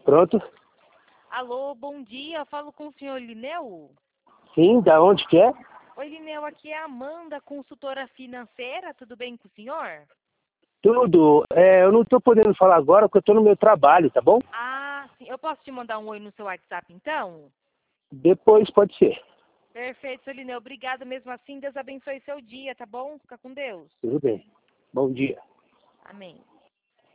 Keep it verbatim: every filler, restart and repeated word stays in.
Pronto? Alô, bom dia. Eu falo com o senhor Lineu? Sim, da onde que é? Oi, Lineu, aqui é a Amanda, consultora financeira. Tudo bem com o senhor? Tudo. É, eu não estou podendo falar agora porque eu estou no meu trabalho, tá bom? Ah, sim. Eu posso te mandar um oi no seu WhatsApp, então? Depois pode ser. Perfeito, seu Lineu. Obrigada mesmo assim. Deus abençoe seu dia, tá bom? Fica com Deus. Tudo bem. Bom dia. Amém.